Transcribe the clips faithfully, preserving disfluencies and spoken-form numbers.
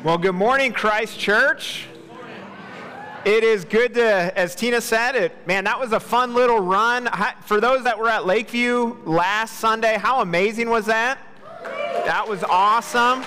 Well, good morning, Christ Church. It is good to, as Tina said, it, man, that was a fun little run. For those that were at Lakeview last Sunday, how amazing was that? That was awesome.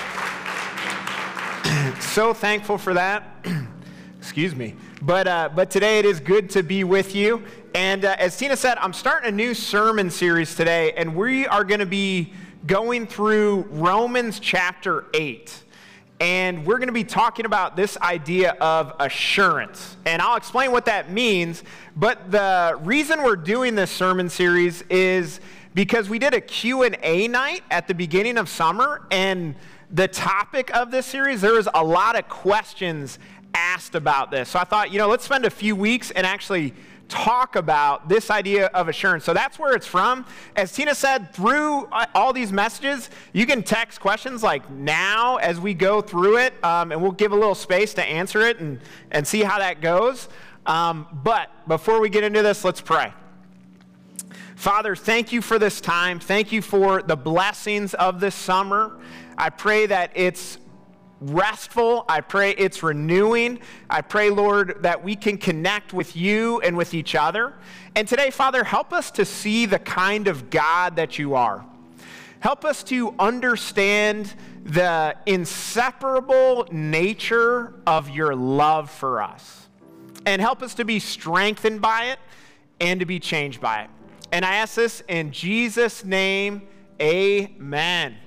So thankful for that. Excuse me. But uh, but today it is good to be with you. And uh, as Tina said, I'm starting a new sermon series today, and we are going to be going through Romans chapter eight. And we're going to be talking about this idea of assurance. And I'll explain what that means. But the reason we're doing this sermon series is because we did a Q and A night at the beginning of summer. And the topic of this series, there was a lot of questions asked about this. So I thought, you know, let's spend a few weeks and actually talk about this idea of assurance. So that's where it's from. As Tina said, through all these messages, you can text questions like now as we go through it, um, and we'll give a little space to answer it and, and see how that goes. Um, but before we get into this, let's pray. Father, thank you for this time. Thank you for the blessings of this summer. I pray that it's restful. I pray it's renewing. I pray, Lord, that we can connect with you and with each other. And today, Father, help us to see the kind of God that you are. Help us to understand the inseparable nature of your love for us. And help us to be strengthened by it and to be changed by it. And I ask this in Jesus' name, amen.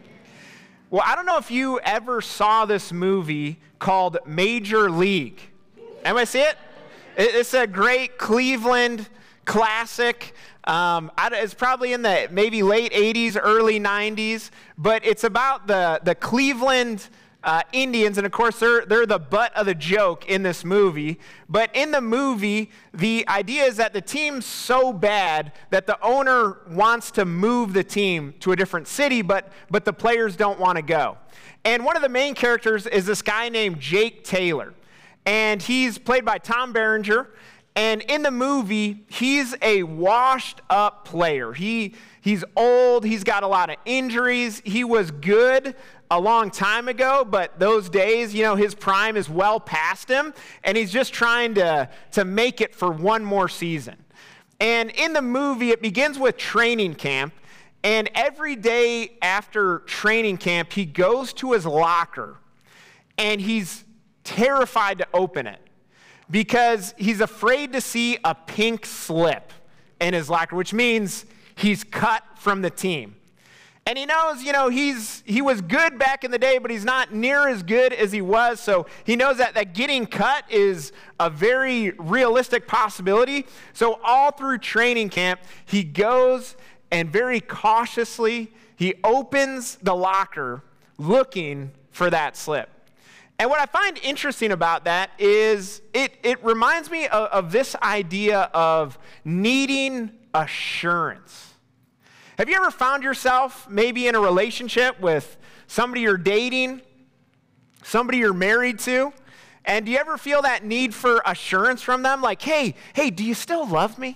Well, I don't know if you ever saw this movie called Major League. Anybody see it? It's a great Cleveland classic. Um, it's probably in the maybe late eighties, early nineties, but it's about the, the Cleveland uh, Indians, and of course they're, they're the butt of the joke in this movie. But in the movie, the idea is that the team's so bad that the owner wants to move the team to a different city, but, but the players don't want to go. And one of the main characters is this guy named Jake Taylor. And he's played by Tom Berenger. And in the movie, he's a washed-up player. He, he's old. He's got a lot of injuries. He was good a long time ago, but those days, you know, his prime is well past him, and he's just trying to, to make it for one more season. And in the movie, it begins with training camp, and every day after training camp, he goes to his locker, and he's terrified to open it because he's afraid to see a pink slip in his locker, which means he's cut from the team. And he knows, you know, he's he was good back in the day, but he's not near as good as he was. So he knows that, that getting cut is a very realistic possibility. So all through training camp, he goes and very cautiously, he opens the locker looking for that slip. And what I find interesting about that is it, it reminds me of, of this idea of needing assurance. Have you ever found yourself maybe in a relationship with somebody you're dating, somebody you're married to, and do you ever feel that need for assurance from them? Like, hey, hey, do you still love me?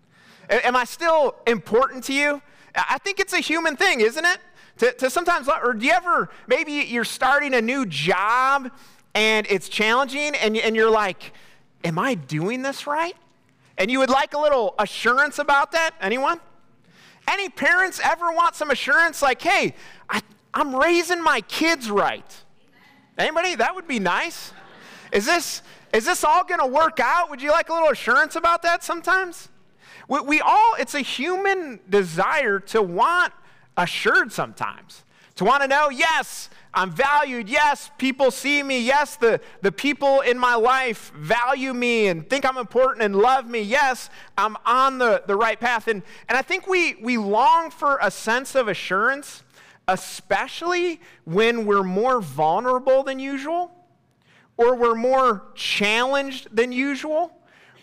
Am I still important to you? I think it's a human thing, isn't it? To, to sometimes, or do you ever, maybe you're starting a new job and it's challenging and, and you're like, am I doing this right? And you would like a little assurance about that? Anyone? Any parents ever want some assurance like, hey, I, I'm raising my kids right? Anybody? That would be nice. Is this, is this all going to work out? Would you like a little assurance about that sometimes? We, we all, it's a human desire to want assured sometimes. To want to know, yes, I'm valued. Yes, people see me. Yes, the, the people in my life value me and think I'm important and love me. Yes, I'm on the, the right path. And, and I think we, we long for a sense of assurance, especially when we're more vulnerable than usual, or we're more challenged than usual,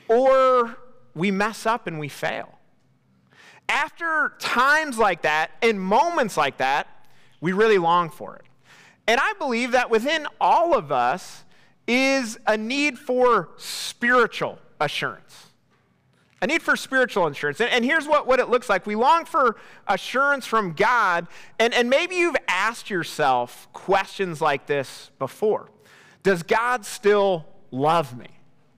or we mess up and we fail. After times like that, in moments like that, we really long for it. And I believe that within all of us is a need for spiritual assurance. A need for spiritual assurance. And, and here's what, what it looks like. We long for assurance from God, and, and maybe you've asked yourself questions like this before. Does God still love me?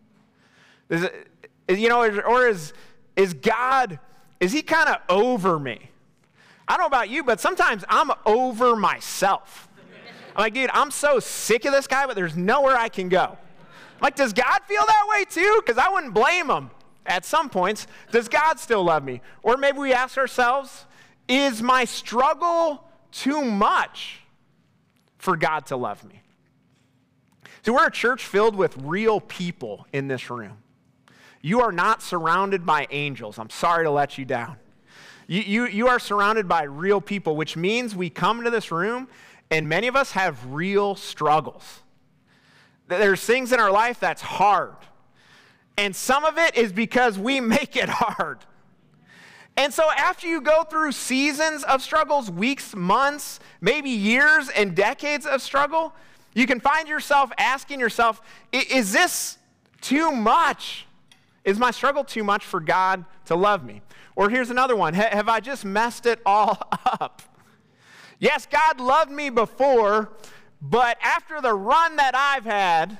Is it, you know, or is, is God, is he kind of over me? I don't know about you, but sometimes I'm over myself. I'm like, dude, I'm so sick of this guy, but there's nowhere I can go. Like, does God feel that way too? Because I wouldn't blame him. At some points, does God still love me? Or maybe we ask ourselves, is my struggle too much for God to love me? See, we're a church filled with real people in this room. You are not surrounded by angels. I'm sorry to let you down. You, you, you are surrounded by real people, which means we come into this room and many of us have real struggles. There's things in our life that's hard. And some of it is because we make it hard. And so after you go through seasons of struggles, weeks, months, maybe years and decades of struggle, you can find yourself asking yourself, is this too much? Is my struggle too much for God to love me? Or here's another one. Have I just messed it all up? Yes, God loved me before, but after the run that I've had,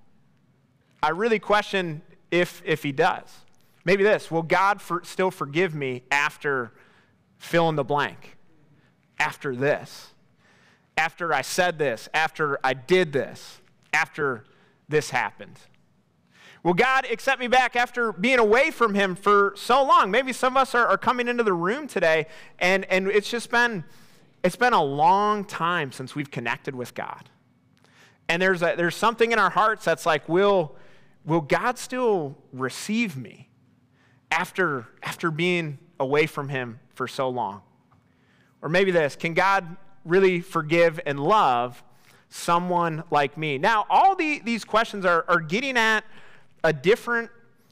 I really question If, if he does. Maybe this, will God for, still forgive me after fill in the blank? After this? After I said this? After I did this? After this happened? Will God accept me back after being away from him for so long? Maybe some of us are, are coming into the room today and, and it's just been, it's been a long time since we've connected with God. And there's, a, there's something in our hearts that's like, will Will God still receive me after, after being away from him for so long? Or maybe this, can God really forgive and love someone like me? Now, all the, these questions are, are getting at a different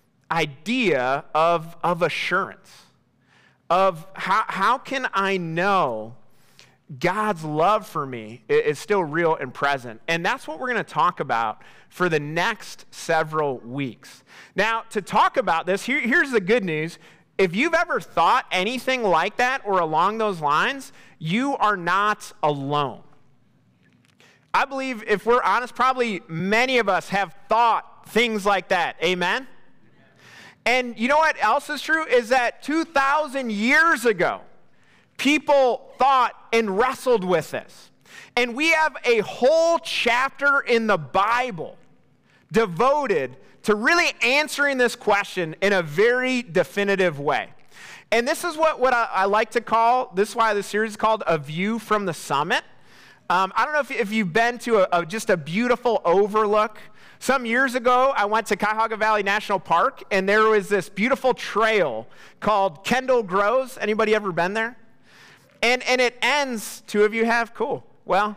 idea of, of assurance, of how, how can I know God's love for me is still real and present. And that's what we're going to talk about for the next several weeks. Now, to talk about this, here, here's the good news. If you've ever thought anything like that or along those lines, you are not alone. I believe, if we're honest, probably many of us have thought things like that. Amen? And you know what else is true? Is that two thousand years ago, people thought and wrestled with this. And we have a whole chapter in the Bible devoted to really answering this question in a very definitive way. And this is what, what I, I like to call, this is why the series is called A View from the Summit. Um, I don't know if, if you've been to a, a, just a beautiful overlook. Some years ago, I went to Cuyahoga Valley National Park, and there was this beautiful trail called Kendall Groves. Anybody ever been there? And, and it ends, two of you have? Cool. Well,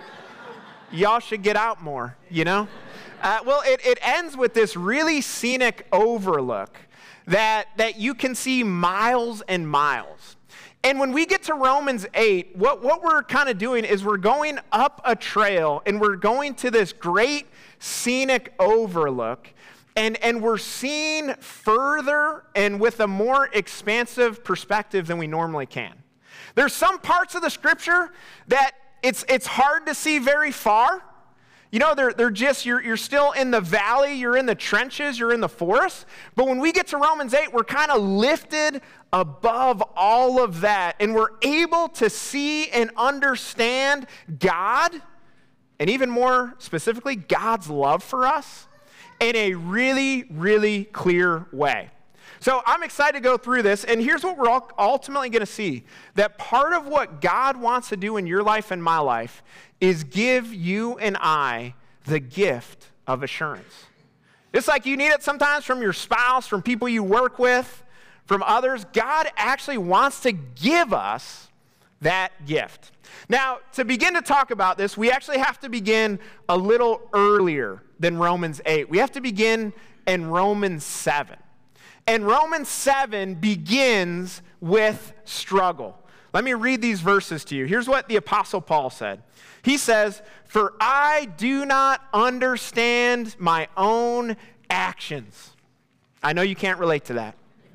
y'all should get out more, you know? Uh, well, it, it ends with this really scenic overlook that, that you can see miles and miles. And when we get to Romans eight, what, what we're kind of doing is we're going up a trail and we're going to this great scenic overlook, and, and we're seeing further and with a more expansive perspective than we normally can. There's some parts of the scripture that it's, it's hard to see very far. You know, they're, they're just, you're, you're still in the valley, you're in the trenches, you're in the forest. But when we get to Romans eight, we're kind of lifted above all of that. And we're able to see and understand God, and even more specifically, God's love for us in a really, really clear way. So I'm excited to go through this, and here's what we're ultimately going to see. That part of what God wants to do in your life and my life is give you and I the gift of assurance. It's like you need it sometimes from your spouse, from people you work with, from others. God actually wants to give us that gift. Now, to begin to talk about this, we actually have to begin a little earlier than Romans eight. We have to begin in Romans seven. And Romans seven begins with struggle. Let me read these verses to you. Here's what the Apostle Paul said. He says, "For I do not understand my own actions." I know you can't relate to that.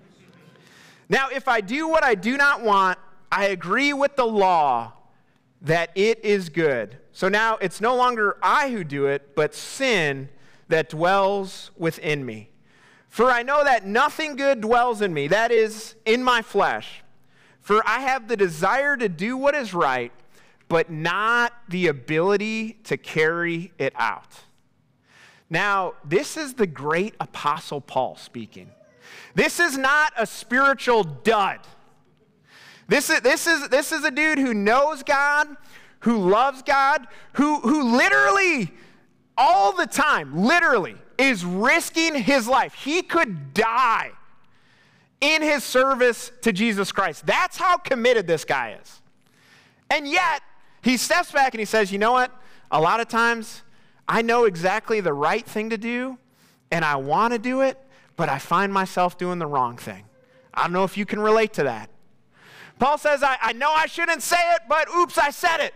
Now, if I do what I do not want, I agree with the law that it is good. So now it's no longer I who do it, but sin that dwells within me. For I know that nothing good dwells in me, that is, in my flesh. For I have the desire to do what is right, but not the ability to carry it out. Now, this is the great Apostle Paul speaking. This is not a spiritual dud. This is, this is, this is a dude who knows God, who loves God, who, who literally, all the time, literally, is risking his life. He could die in his service to Jesus Christ. That's how committed this guy is. And yet, he steps back and he says, you know what? A lot of times, I know exactly the right thing to do, and I want to do it, but I find myself doing the wrong thing. I don't know if you can relate to that. Paul says, I, I know I shouldn't say it, but oops, I said it.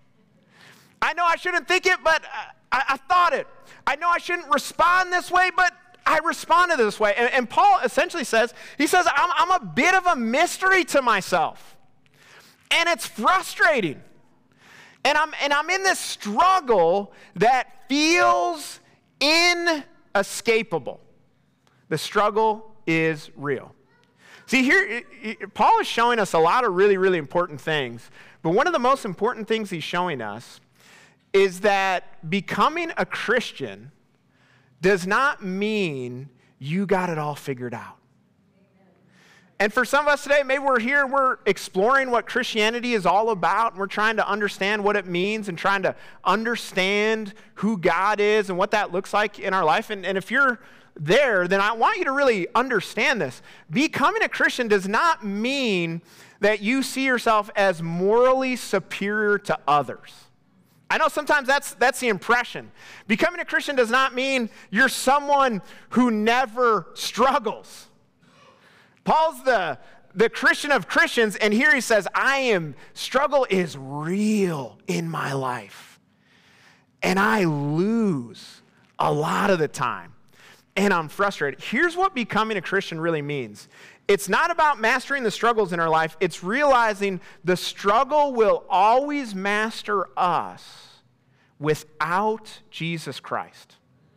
I know I shouldn't think it, but I, I thought it. I know I shouldn't respond this way, but I responded this way. And, and Paul essentially says, he says, I'm, I'm a bit of a mystery to myself. And it's frustrating. And I'm, and I'm in this struggle that feels inescapable. The struggle is real. See, here, Paul is showing us a lot of really, really important things. But one of the most important things he's showing us is that becoming a Christian does not mean you got it all figured out. And for some of us today, maybe we're here and we're exploring what Christianity is all about, and we're trying to understand what it means and trying to understand who God is and what that looks like in our life. And, and if you're there, then I want you to really understand this. Becoming a Christian does not mean that you see yourself as morally superior to others. I know sometimes that's, that's the impression. Becoming a Christian does not mean you're someone who never struggles. Paul's the, the Christian of Christians, and here he says, I am, struggle is real in my life. And I lose a lot of the time. And I'm frustrated. Here's what becoming a Christian really means. It's not about mastering the struggles in our life. It's realizing the struggle will always master us without Jesus Christ.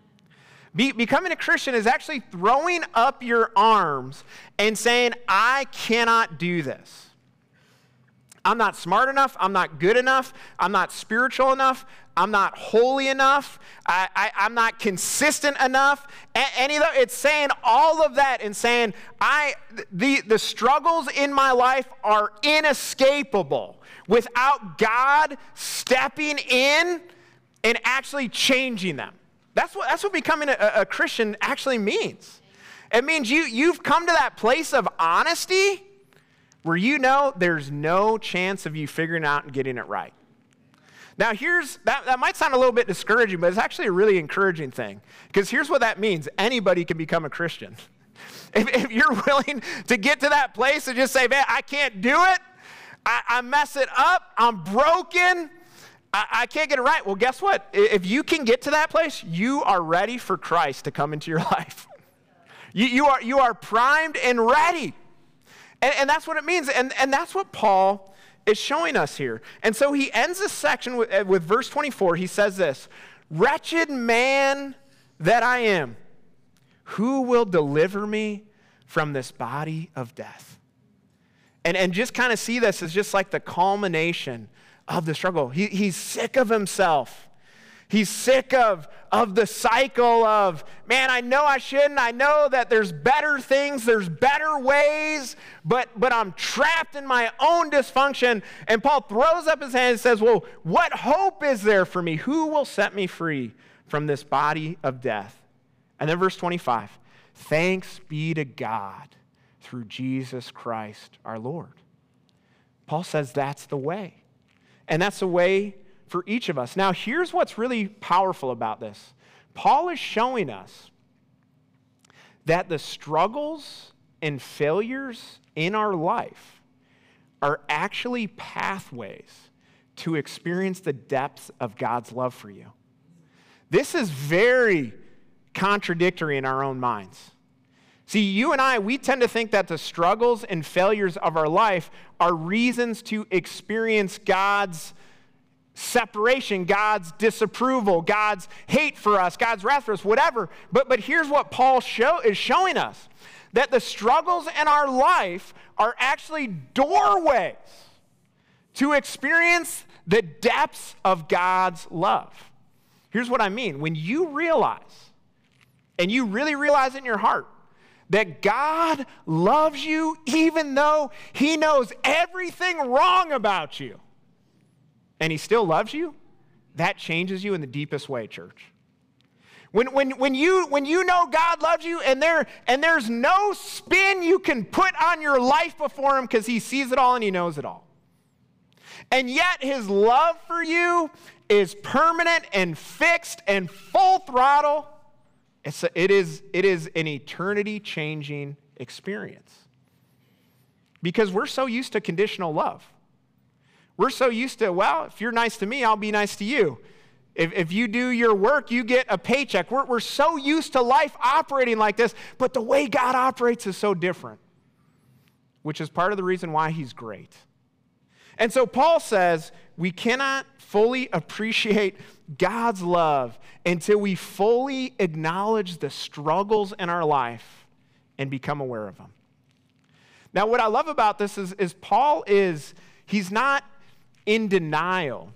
Be, becoming a Christian is actually throwing up your arms and saying, I cannot do this. I'm not smart enough. I'm not good enough. I'm not spiritual enough. I'm not holy enough. I, I, I'm not consistent enough. A- any of that, it's saying all of that and saying, I, the, the struggles in my life are inescapable without God stepping in and actually changing them. That's what, that's what becoming a, a Christian actually means. It means you, you've come to that place of honesty where you know there's no chance of you figuring out and getting it right. Now here's, that, that might sound a little bit discouraging, but it's actually a really encouraging thing. Because here's what that means. Anybody can become a Christian. If, if you're willing to get to that place and just say, man, I can't do it. I, I mess it up. I'm broken. I, I can't get it right. Well, guess what? If you can get to that place, you are ready for Christ to come into your life. You, you, are, you are primed and ready. And, and that's what it means. And, and that's what Paul is showing us here. And so he ends this section with, with verse twenty-four. He says this, wretched man that I am, who will deliver me from this body of death? And, and just kind of see this as just like the culmination of the struggle. He, he's sick of himself. He's sick of, of the cycle of, man, I know I shouldn't. I know that there's better things, there's better ways, but, but I'm trapped in my own dysfunction. And Paul throws up his hand and says, well, what hope is there for me? Who will set me free from this body of death? And then verse twenty-five, thanks be to God through Jesus Christ our Lord. Paul says that's the way. And that's the way for each of us. Now, here's what's really powerful about this. Paul is showing us that the struggles and failures in our life are actually pathways to experience the depth of God's love for you. This is very contradictory in our own minds. See, you and I, we tend to think that the struggles and failures of our life are reasons to experience God's separation, God's disapproval, God's hate for us, God's wrath for us, whatever. But, but here's what Paul show, is showing us, that the struggles in our life are actually doorways to experience the depths of God's love. Here's what I mean. When you realize, and you really realize it in your heart, that God loves you even though he knows everything wrong about you, and he still loves you, that changes you in the deepest way, church. When, when, when, you, when you know God loves you and, there, and there's no spin you can put on your life before him because he sees it all and he knows it all. And yet his love for you is permanent and fixed and full throttle. It's a, it, is, it is an eternity-changing experience. Because we're so used to conditional love. We're so used to, well, if you're nice to me, I'll be nice to you. If, if you do your work, you get a paycheck. We're, we're so used to life operating like this, but the way God operates is so different, which is part of the reason why he's great. And so Paul says we cannot fully appreciate God's love until we fully acknowledge the struggles in our life and become aware of them. Now, what I love about this is, is Paul is, he's not in denial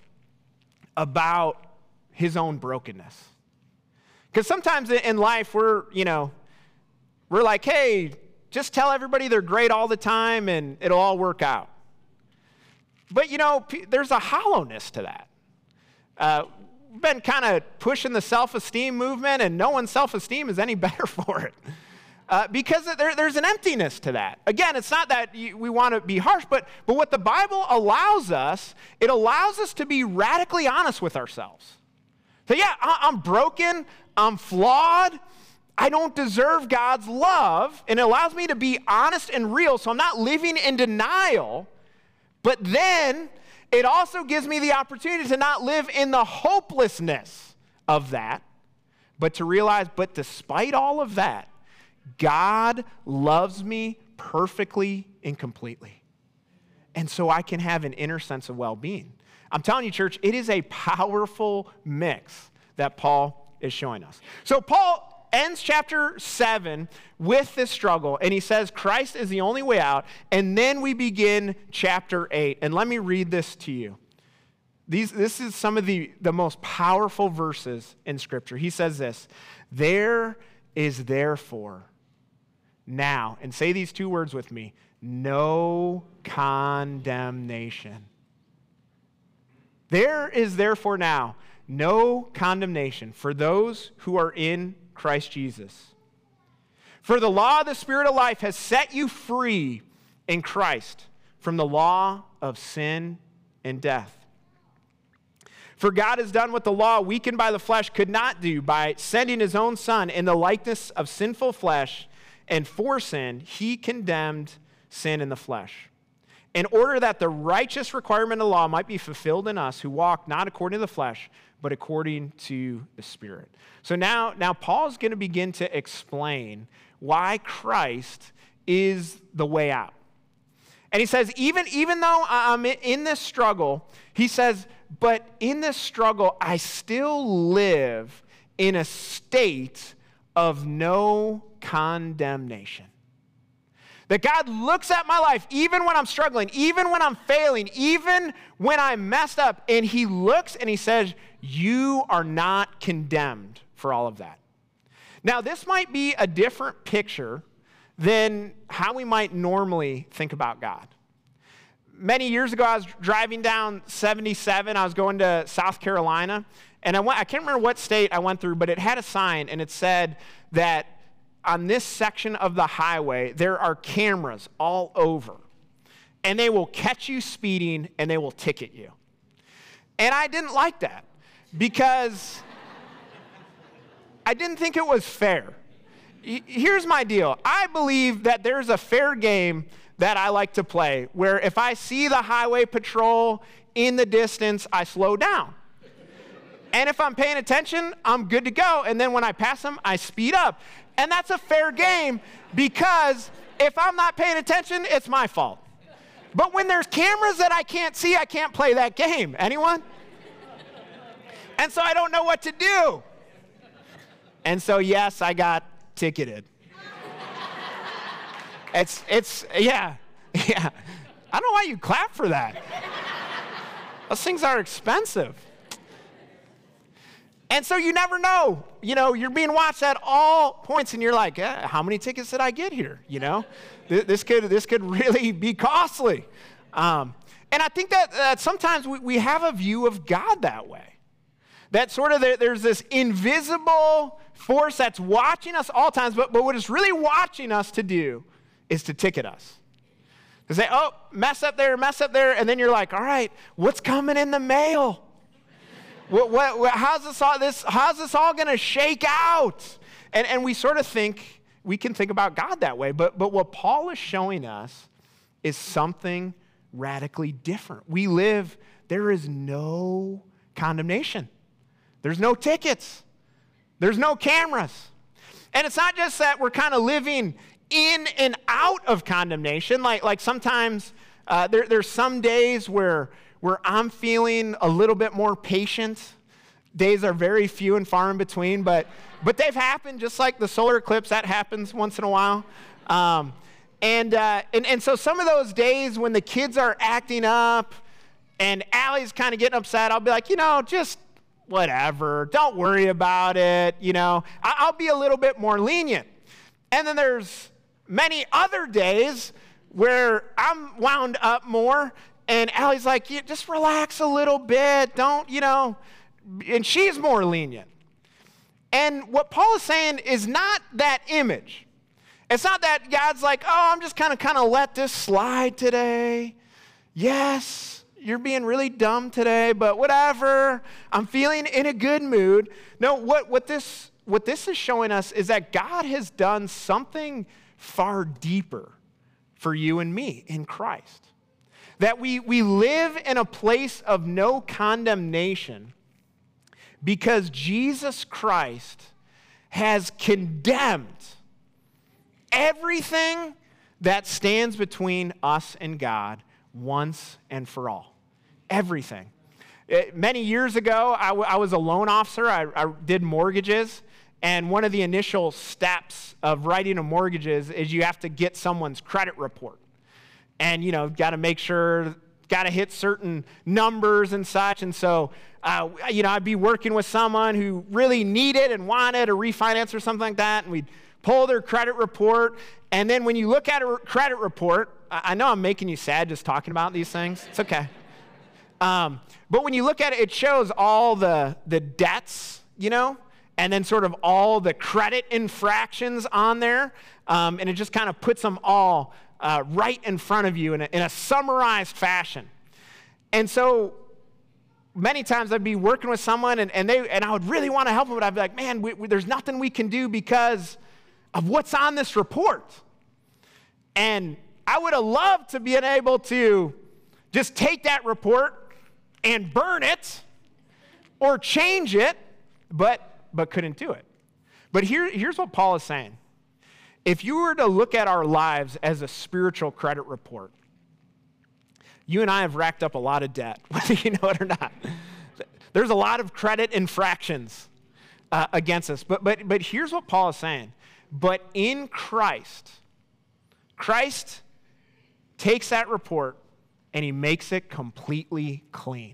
about his own brokenness. Because sometimes in life we're, you know, we're like, hey, just tell everybody they're great all the time and it'll all work out. But, you know, there's a hollowness to that. Uh, we've been kind of pushing the self-esteem movement, and no one's self-esteem is any better for it. Uh, because there, there's an emptiness to that. Again, it's not that you, we want to be harsh, but, but what the Bible allows us, it allows us to be radically honest with ourselves. So yeah, I, I'm broken, I'm flawed, I don't deserve God's love, and it allows me to be honest and real, so I'm not living in denial, but then it also gives me the opportunity to not live in the hopelessness of that, but to realize, but despite all of that, God loves me perfectly and completely. And so I can have an inner sense of well-being. I'm telling you, church, it is a powerful mix that Paul is showing us. So Paul ends chapter seven with this struggle, and he says Christ is the only way out, and then we begin chapter eight. And let me read this to you. These, this is some of the, the most powerful verses in Scripture. He says this, there is therefore now, and say these two words with me, no condemnation. There is therefore now no condemnation for those who are in Christ Jesus. For the law of the Spirit of life has set you free in Christ from the law of sin and death. For God has done what the law, weakened by the flesh, could not do by sending his own Son in the likeness of sinful flesh, and for sin, he condemned sin in the flesh, in order that the righteous requirement of the law might be fulfilled in us who walk not according to the flesh, but according to the Spirit. So now, now Paul's going to begin to explain why Christ is the way out. And he says, even, even though I'm in this struggle, he says, but in this struggle, I still live in a state of no condemnation. That God looks at my life, even when I'm struggling, even when I'm failing, even when I'm messed up, and he looks and he says, you are not condemned for all of that. Now, this might be a different picture than how we might normally think about God. Many years ago, I was driving down seventy-seven. I was going to South Carolina, and I went, I can't remember what state I went through, but it had a sign, and it said that on this section of the highway, there are cameras all over, and they will catch you speeding, and they will ticket you. And I didn't like that because I didn't think it was fair. Here's my deal. I believe that there's a fair game that I like to play, where if I see the highway patrol in the distance, I slow down. And if I'm paying attention, I'm good to go. And then when I pass them, I speed up. And that's a fair game because if I'm not paying attention, it's my fault. But when there's cameras that I can't see, I can't play that game. Anyone? And so I don't know what to do. And so, yes, I got ticketed. It's, it's, yeah, yeah. I don't know why you clap for that. Those things are expensive. And so you never know. You know, you're being watched at all points, and you're like, eh, how many tickets did I get here? You know, this could, this could really be costly. Um, and I think that, that sometimes we, we have a view of God that way. That sort of, there's this invisible force that's watching us all times, but, but what it's really watching us to do is to ticket us. To say, oh, mess up there, mess up there, and then you're like, all right, what's coming in the mail? What, what, what, how's this all, this, how's this all going to shake out? And, and we sort of think, we can think about God that way, but, but what Paul is showing us is something radically different. We live, there is no condemnation. There's no tickets. There's no cameras. And it's not just that we're kind of living in and out of condemnation. Like, like sometimes uh, there, there's some days where, where I'm feeling a little bit more patient. Days are very few and far in between, but, but they've happened just like the solar eclipse. That happens once in a while. Um, and, uh, and, and so some of those days when the kids are acting up and Allie's kind of getting upset, I'll be like, you know, just whatever. Don't worry about it. You know, I'll be a little bit more lenient. And then there's many other days where I'm wound up more, and Allie's like, yeah, just relax a little bit. Don't, you know, and she's more lenient. And what Paul is saying is not that image. It's not that God's like, oh, I'm just kind of kind of let this slide today. Yes, you're being really dumb today, but whatever. I'm feeling in a good mood. No, what, what this what this is showing us is that God has done something far deeper for you and me in Christ. That we, we live in a place of no condemnation because Jesus Christ has condemned everything that stands between us and God once and for all. Everything. It, many years ago, I, w- I was a loan officer. I, I did mortgages. And one of the initial steps of writing a mortgage is, is you have to get someone's credit report. And, you know, got to make sure, got to hit certain numbers and such. And so, uh, you know, I'd be working with someone who really needed and wanted a refinance or something like that. And we'd pull their credit report. And then when you look at a credit report, I, I know I'm making you sad just talking about these things. It's okay. Um, but when you look at it, it shows all the, the debts, you know, and then sort of all the credit infractions on there. Um, and it just kind of puts them all uh, right in front of you in a, in a summarized fashion. And so many times I'd be working with someone and, and, they, and I would really want to help them, but I'd be like, man, we, we, there's nothing we can do because of what's on this report. And I would have loved to be able to just take that report and burn it or change it, but but couldn't do it. But here, here's what Paul is saying. If you were to look at our lives as a spiritual credit report, you and I have racked up a lot of debt, whether you know it or not. There's a lot of credit infractions uh, against us. But, but, but here's what Paul is saying. But in Christ, Christ takes that report and he makes it completely clean.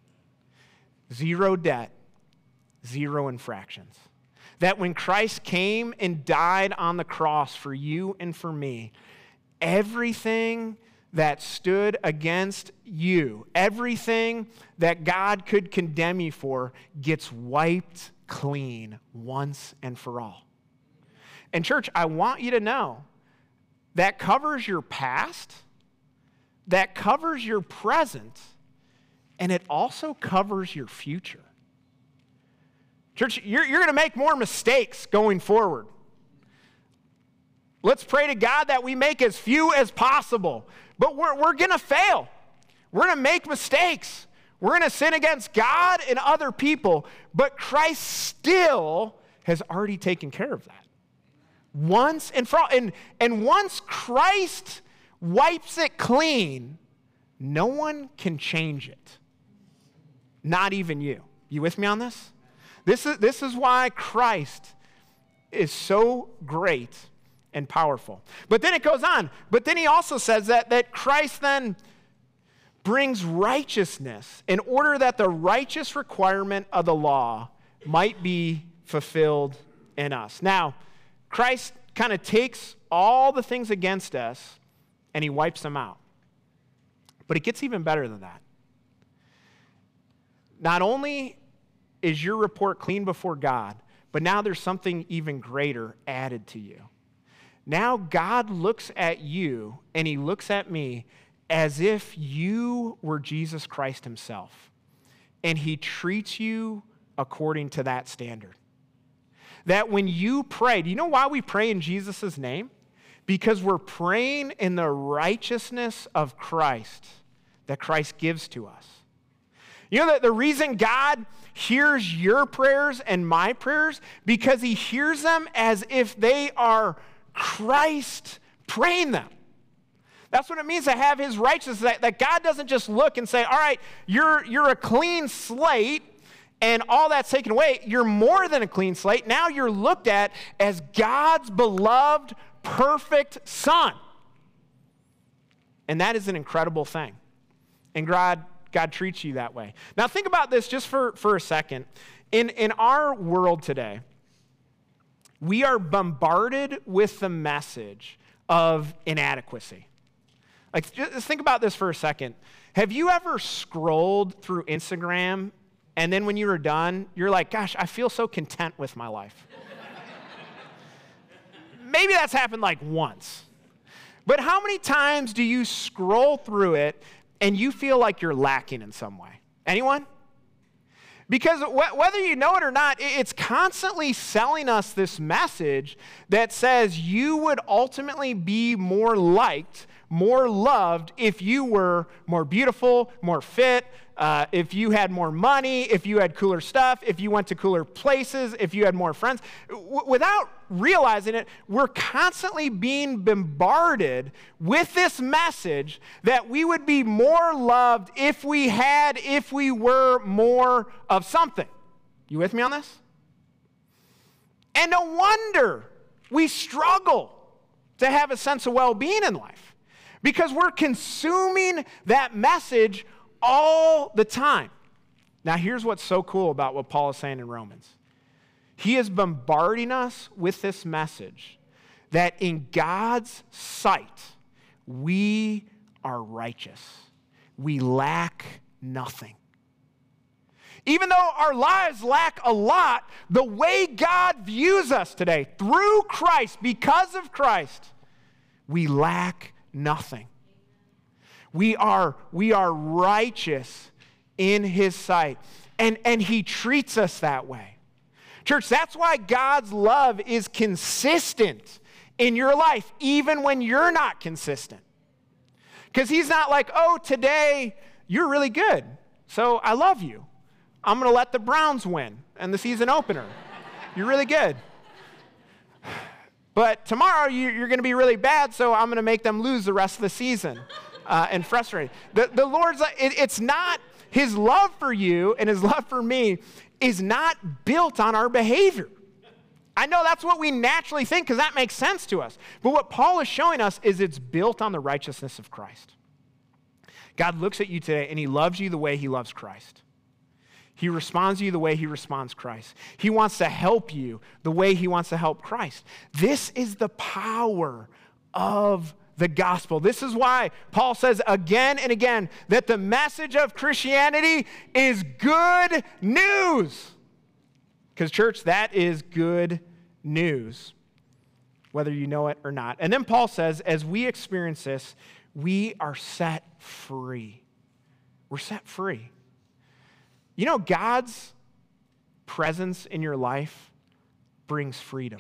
Zero debt. Zero infractions. That when Christ came and died on the cross for you and for me, everything that stood against you, everything that God could condemn you for, gets wiped clean once and for all. And church, I want you to know that covers your past, that covers your present, and it also covers your future. Church, you're, you're going to make more mistakes going forward. Let's pray to God that we make as few as possible. But we're, we're going to fail. We're going to make mistakes. We're going to sin against God and other people, but Christ still has already taken care of that. Once and for all. And, and once Christ wipes it clean, no one can change it. Not even you. You with me on this? This is, this is why Christ is so great and powerful. But then it goes on. But then he also says that, that Christ then brings righteousness in order that the righteous requirement of the law might be fulfilled in us. Now, Christ kind of takes all the things against us and he wipes them out. But it gets even better than that. Not only is your report clean before God, but now there's something even greater added to you. Now God looks at you and he looks at me as if you were Jesus Christ himself. And he treats you according to that standard. That when you pray, do you know why we pray in Jesus' name? Because we're praying in the righteousness of Christ that Christ gives to us. You know that the reason God hears your prayers and my prayers, because he hears them as if they are Christ praying them. That's what it means to have his righteousness, that, that God doesn't just look and say, all right, you're, you're a clean slate, and all that's taken away. You're more than a clean slate. Now you're looked at as God's beloved, perfect son. And that is an incredible thing. And God, God treats you that way. Now think about this just for, for a second. In, in our world today, we are bombarded with the message of inadequacy. Like, just think about this for a second. Have you ever scrolled through Instagram and then when you were done, you're like, gosh, I feel so content with my life? Maybe that's happened like once. But how many times do you scroll through it and you feel like you're lacking in some way? Anyone? Because wh- whether you know it or not, it's constantly selling us this message that says you would ultimately be more liked, more loved if you were more beautiful, more fit, uh, if you had more money, if you had cooler stuff, if you went to cooler places, if you had more friends. W- without realizing it, we're constantly being bombarded with this message that we would be more loved if we had, if we were more of something. You with me on this? And no wonder we struggle to have a sense of well-being in life, because we're consuming that message all the time. Now, here's what's so cool about what Paul is saying in Romans. He is bombarding us with this message that in God's sight, we are righteous. We lack nothing. Even though our lives lack a lot, the way God views us today, through Christ, because of Christ, we lack nothing. We are, we are righteous in his sight. And, and he treats us that way. Church, that's why God's love is consistent in your life, even when you're not consistent. Because he's not like, oh, today you're really good, so I love you. I'm going to let the Browns win in the season opener. You're really good. But tomorrow you're going to be really bad, so I'm going to make them lose the rest of the season. Uh, and frustrated. The, the Lord's, it, it's not, his love for you and his love for me is not built on our behavior. I know that's what we naturally think because that makes sense to us. But what Paul is showing us is it's built on the righteousness of Christ. God looks at you today and he loves you the way he loves Christ. He responds to you the way he responds Christ. He wants to help you the way he wants to help Christ. This is the power of the gospel. This is why Paul says again and again that the message of Christianity is good news. Because, church, that is good news, whether you know it or not. And then Paul says, as we experience this, we are set free. We're set free. You know, God's presence in your life brings freedom.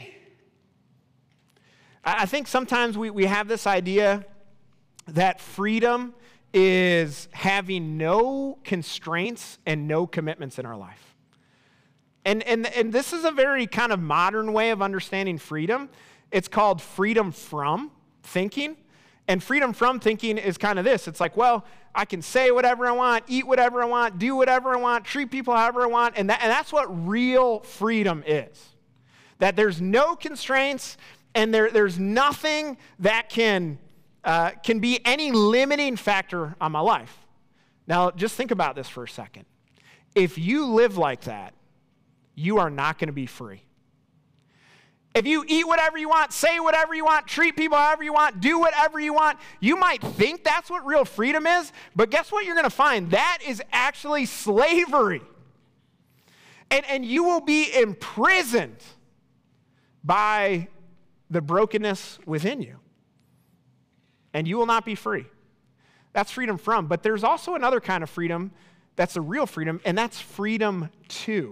I think sometimes we, we have this idea that freedom is having no constraints and no commitments in our life. And, and, and this is a very kind of modern way of understanding freedom. It's called freedom from thinking. And freedom from thinking is kind of this. It's like, well, I can say whatever I want, eat whatever I want, do whatever I want, treat people however I want. And, that, and that's what real freedom is. That there's no constraints and there, there's nothing that can, uh, can be any limiting factor on my life. Now, just think about this for a second. If you live like that, you are not going to be free. If you eat whatever you want, say whatever you want, treat people however you want, do whatever you want, you might think that's what real freedom is, but guess what you're going to find? That is actually slavery. And, and you will be imprisoned by the brokenness within you. And you will not be free. That's freedom from. But there's also another kind of freedom that's a real freedom, and that's freedom to.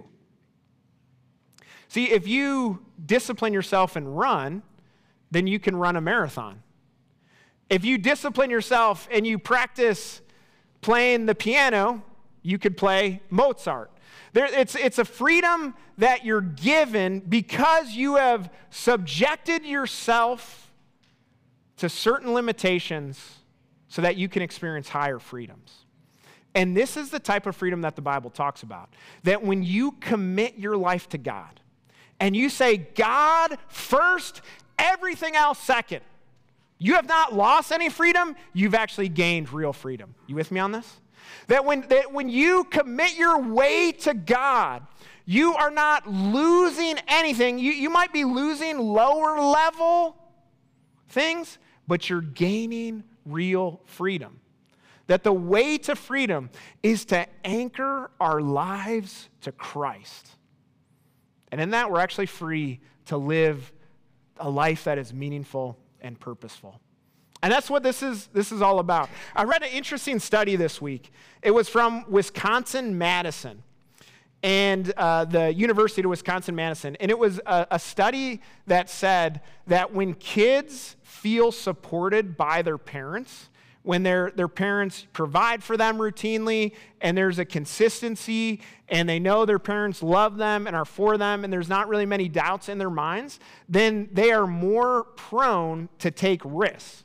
See, if you discipline yourself and run, then you can run a marathon. If you discipline yourself and you practice playing the piano, you could play Mozart. There, it's, it's a freedom that you're given because you have subjected yourself to certain limitations so that you can experience higher freedoms. And this is the type of freedom that the Bible talks about. That when you commit your life to God, and you say, God first, everything else second. You have not lost any freedom, you've actually gained real freedom. You with me on this? That when, that when you commit your way to God, you are not losing anything. You, you might be losing lower level things, but you're gaining real freedom. That the way to freedom is to anchor our lives to Christ. And in that, we're actually free to live a life that is meaningful and purposeful. And that's what this is, this is all about. I read an interesting study this week. It was from Wisconsin-Madison and uh, the University of Wisconsin-Madison. And it was a, a study that said that when kids feel supported by their parents, when their, their parents provide for them routinely, and there's a consistency, and they know their parents love them and are for them, and there's not really many doubts in their minds, then they are more prone to take risks.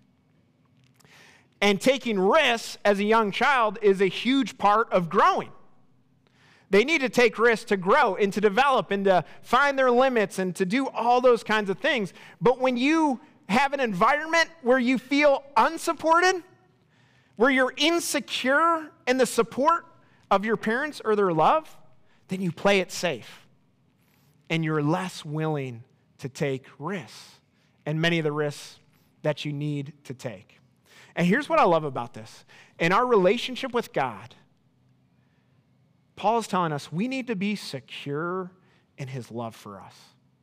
And taking risks as a young child is a huge part of growing. They need to take risks to grow and to develop and to find their limits and to do all those kinds of things. But when you have an environment where you feel unsupported, where you're insecure in the support of your parents or their love, then you play it safe. And you're less willing to take risks, and many of the risks that you need to take. And here's what I love about this. In our relationship with God, Paul is telling us we need to be secure in his love for us.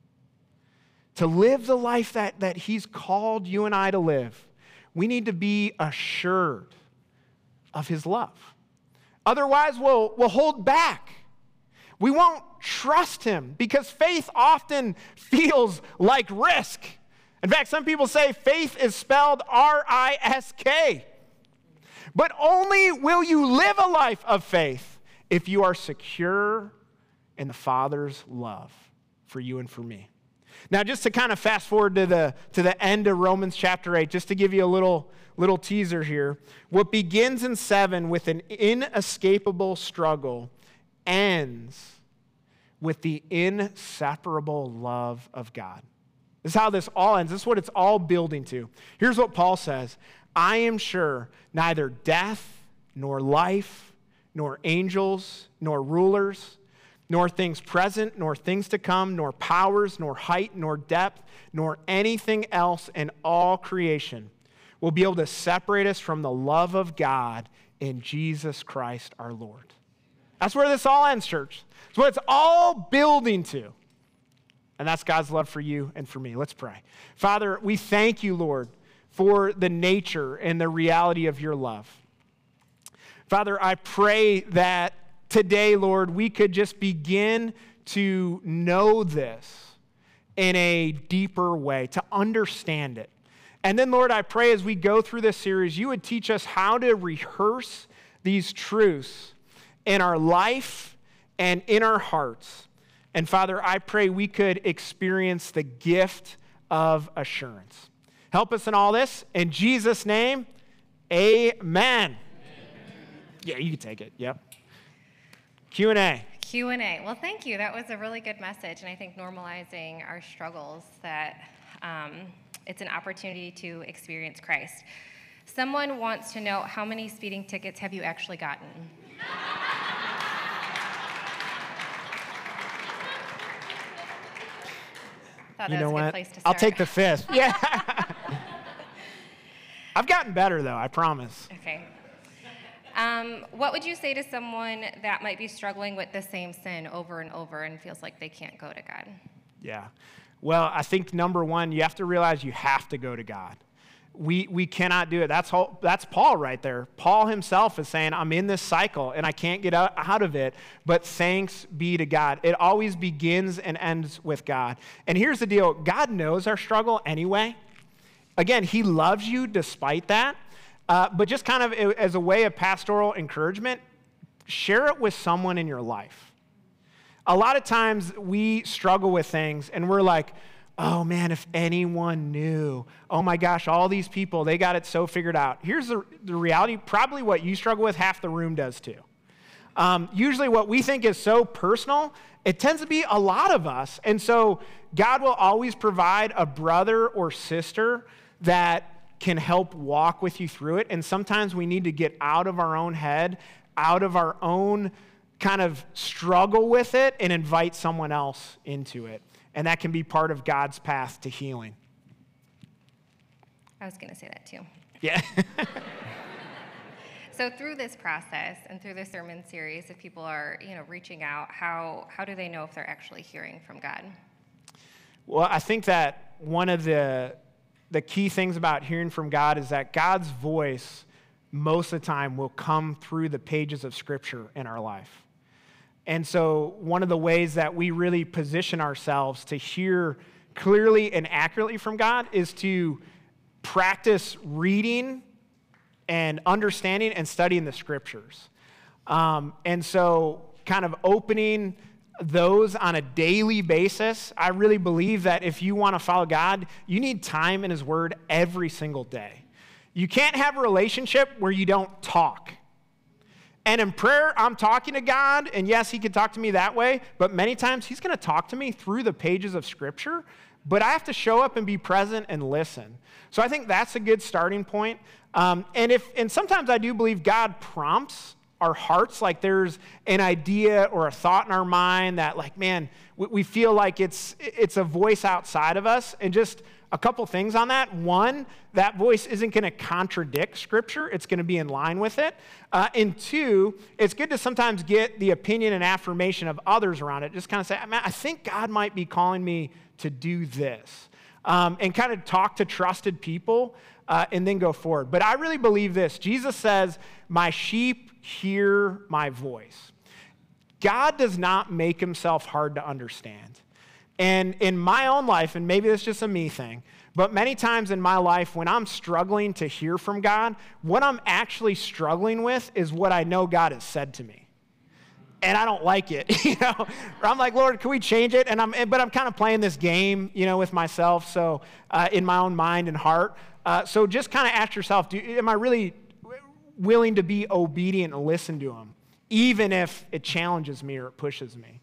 To live the life that, that he's called you and I to live, we need to be assured of his love. Otherwise, we'll, we'll hold back. We won't trust him because faith often feels like risk. In fact, some people say faith is spelled R I S K. But only will you live a life of faith if you are secure in the Father's love for you and for me. Now, just to kind of fast forward to the, to the end of Romans chapter eight, just to give you a little, little teaser here, what begins in seven with an inescapable struggle ends with the inseparable love of God. This is how this all ends. This is what it's all building to. Here's what Paul says. I am sure neither death, nor life, nor angels, nor rulers, nor things present, nor things to come, nor powers, nor height, nor depth, nor anything else in all creation will be able to separate us from the love of God in Jesus Christ our Lord. That's where this all ends, church. It's what it's all building to. And that's God's love for you and for me. Let's pray. Father, we thank you, Lord, for the nature and the reality of your love. Father, I pray that today, Lord, we could just begin to know this in a deeper way, to understand it. And then, Lord, I pray as we go through this series, you would teach us how to rehearse these truths in our life and in our hearts. And Father, I pray we could experience the gift of assurance. Help us in all this. In Jesus' name, amen. Amen. Yeah, you can take it. Yep. Q and A. Q and A. Well, thank you. That was a really good message. And I think normalizing our struggles, that um, it's an opportunity to experience Christ. Someone wants to know, how many speeding tickets have you actually gotten? Thought You that know was a good what? place to I'll start. take the fifth. Yeah. I've gotten better, though, I promise. Okay. Um, what would you say to someone that might be struggling with the same sin over and over and feels like they can't go to God? Yeah. Well, I think number one, you have to realize you have to go to God. We we cannot do it. That's all, that's Paul right there. Paul himself is saying, I'm in this cycle and I can't get out, out of it, but thanks be to God. It always begins and ends with God. And here's the deal. God knows our struggle anyway. Again, he loves you despite that. Uh, but just kind of as a way of pastoral encouragement, share it with someone in your life. A lot of times we struggle with things and we're like, oh man, if anyone knew, oh my gosh, all these people, they got it so figured out. Here's the, the reality, probably what you struggle with, half the room does too. Um, usually what we think is so personal, it tends to be a lot of us. And so God will always provide a brother or sister that can help walk with you through it. And sometimes we need to get out of our own head, out of our own kind of struggle with it, and invite someone else into it. And that can be part of God's path to healing. I was going to say that too. Yeah. So through this process and through the sermon series, if people are, you know, reaching out, how how do they know if they're actually hearing from God? Well, I think that one of the the key things about hearing from God is that God's voice most of the time will come through the pages of Scripture in our life. And so one of the ways that we really position ourselves to hear clearly and accurately from God is to practice reading and understanding and studying the Scriptures. Um, and so kind of opening those on a daily basis, I really believe that if you want to follow God, you need time in His Word every single day. You can't have a relationship where you don't talk. And in prayer, I'm talking to God, and yes, He can talk to me that way, but many times He's going to talk to me through the pages of Scripture, but I have to show up and be present and listen. So I think that's a good starting point. Um, and if and sometimes I do believe God prompts our hearts, like there's an idea or a thought in our mind that, like, man, we, we feel like it's it's a voice outside of us, and just a couple things on that. One, that voice isn't going to contradict Scripture. It's going to be in line with it. Uh, and two, it's good to sometimes get the opinion and affirmation of others around it. Just kind of say, man, I think God might be calling me to do this. Um, and kind of talk to trusted people uh, and then go forward. But I really believe this. Jesus says, my sheep hear my voice. God does not make Himself hard to understand. And in my own life, and maybe it's just a me thing, but many times in my life when I'm struggling to hear from God, what I'm actually struggling with is what I know God has said to me. And I don't like it, you know. I'm like, Lord, can we change it? And I'm, but I'm kind of playing this game, you know, with myself. So uh, in my own mind and heart. Uh, so just kind of ask yourself, do, am I really willing to be obedient and listen to Him, even if it challenges me or it pushes me?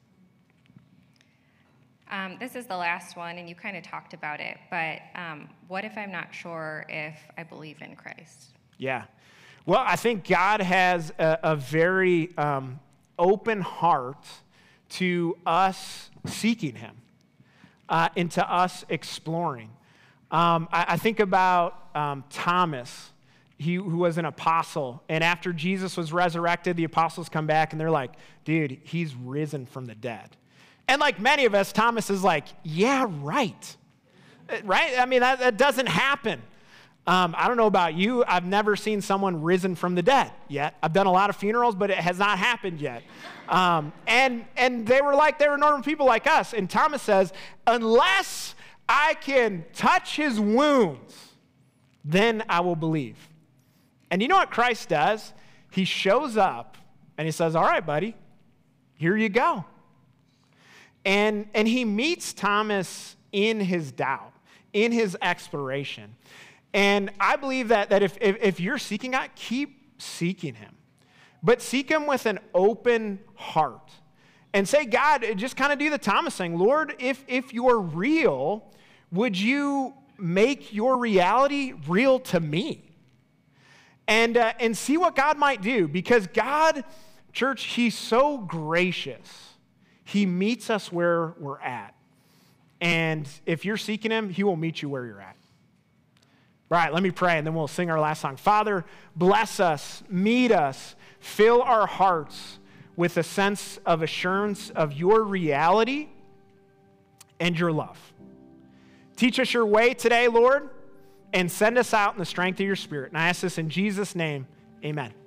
Um, this is the last one, and you kind of talked about it, but um, what if I'm not sure if I believe in Christ? Yeah. Well, I think God has a, a very um, open heart to us seeking Him uh, and to us exploring. Um, I, I think about um, Thomas, he, who was an apostle, and after Jesus was resurrected, the apostles come back, and they're like, dude, He's risen from the dead. And like many of us, Thomas is like, yeah, right. Right? I mean, that, that doesn't happen. Um, I don't know about you. I've never seen someone risen from the dead yet. I've done a lot of funerals, but it has not happened yet. Um, and, and they were like, they were normal people like us. And Thomas says, unless I can touch His wounds then I will believe. And you know what Christ does? He shows up and he says, all right, buddy, here you go. And, and he meets Thomas in his doubt, in his exploration. And I believe that, that if, if, if you're seeking God, keep seeking him. But seek him with an open heart. And say, God, just kind of do the Thomas thing. Lord, if, if you're real, would you make your reality real to me? And, uh, and see what God might do. Because God, church, he's so gracious. He meets us where we're at. And if you're seeking him, he will meet you where you're at. All right, let me pray, and then we'll sing our last song. Father, bless us, meet us, fill our hearts with a sense of assurance of your reality and your love. Teach us your way today, Lord, and send us out in the strength of your Spirit. And I ask this in Jesus' name, amen.